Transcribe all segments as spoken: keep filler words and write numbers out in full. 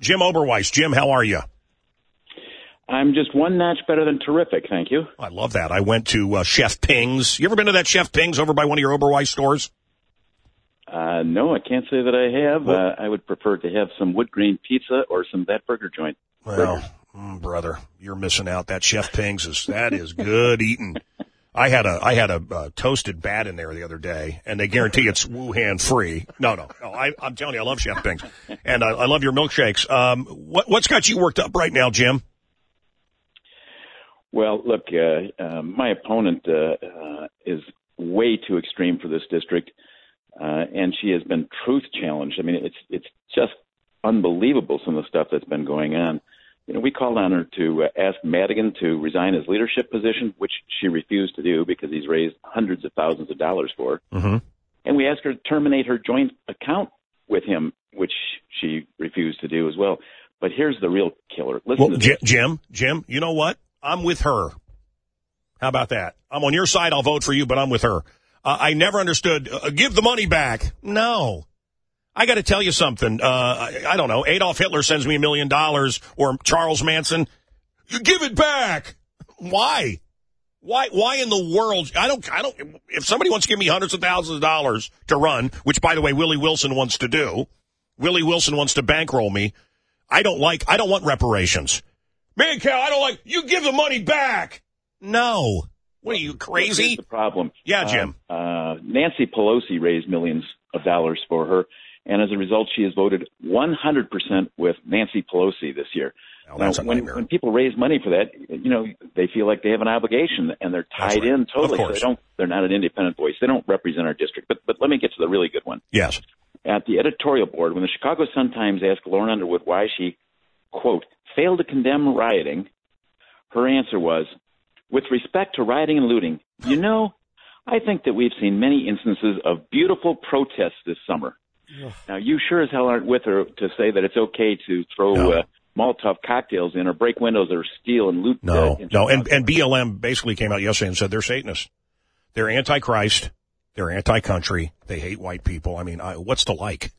Jim Oberweis. Jim, how are you? I'm just one notch better than terrific, thank you. I love that. I went to uh, Chef Ping's. You ever been to that Chef Ping's over by one of your Oberweis stores? Uh, no, I can't say that I have. Uh, I would prefer to have some wood grain pizza or some That Burger Joint. Well, mm, brother, you're missing out. That Chef Ping's is that is good eating. I had a I had a uh, toasted bat in there the other day, and they guarantee it's Wuhan free. No, no, no. I, I'm telling you, I love Chef Ping's, and I, I love your milkshakes. Um, what what's got you worked up right now, Jim? Well, look, uh, uh, my opponent uh, uh, is way too extreme for this district. Uh, and she has been truth challenged. I mean, it's it's just unbelievable some of the stuff that's been going on. You know, we called on her to uh, ask Madigan to resign his leadership position, which she refused to do because he's raised hundreds of thousands of dollars for her. Mm-hmm. And we asked her to terminate her joint account with him, which she refused to do as well. But here's the real killer. Listen well, to J- Jim, Jim, you know what? I'm with her. How about that? I'm on your side. I'll vote for you, but I'm with her. Uh, I never understood, uh, give the money back. No. I got to tell you something. Uh, I, I don't know. Adolf Hitler sends me a million dollars or Charles Manson. You give it back. Why? Why, why in the world? I don't, I don't, if somebody wants to give me hundreds of thousands of dollars to run, which by the way, Willie Wilson wants to do, Willie Wilson wants to bankroll me. I don't like, I don't want reparations. Man, Cal, I don't like, you give the money back. No. What are you, crazy? Here's the problem. Yeah, Jim. Uh, uh, Nancy Pelosi raised millions of dollars for her, and as a result, she has voted one hundred percent with Nancy Pelosi this year. Oh, that's now, a when, nightmare. when people raise money for that, you know, they feel like they have an obligation, and they're tied right. in totally. Of course. So they don't, they're not an independent voice. They don't represent our district. But, but let me get to the really good one. Yes. At the editorial board, when the Chicago Sun-Times asked Lauren Underwood why she, quote, failed to condemn rioting, her answer was, with respect to rioting and looting, you know, I think that we've seen many instances of beautiful protests this summer. Ugh. Now, you sure as hell aren't with her to say that it's okay to throw no. uh, Molotov cocktails in or break windows or steal and loot. No, uh, no. And, and B L M basically came out yesterday and said they're Satanists. They're anti-Christ. They're anti-country. They hate white people. I mean, I, what's to like?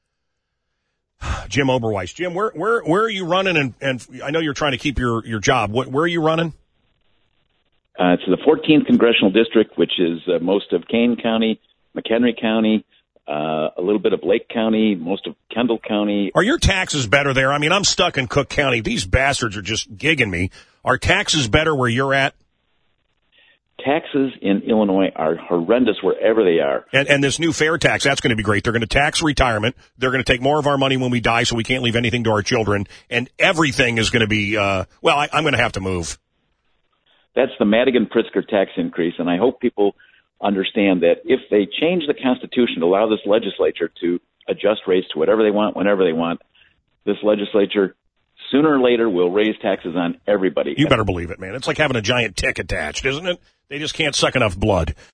Jim Oberweis. Jim, where where where are you running? And, and I know you're trying to keep your, your job. What, where are you running? Uh, it's the fourteenth Congressional District, which is uh, most of Kane County, McHenry County, uh, a little bit of Lake County, most of Kendall County. Are your taxes better there? I mean, I'm stuck in Cook County. These bastards are just gigging me. Are taxes better where you're at? Taxes in Illinois are horrendous wherever they are. And, and this new fair tax, that's going to be great. They're going to tax retirement. They're going to take more of our money when we die so we can't leave anything to our children. And everything is going to be, uh, well, I, I'm going to have to move. That's the Madigan-Pritzker tax increase, and I hope people understand that if they change the Constitution to allow this legislature to adjust rates to whatever they want, whenever they want, this legislature sooner or later will raise taxes on everybody. You better believe it, man. It's like having a giant tick attached, isn't it? They just can't suck enough blood.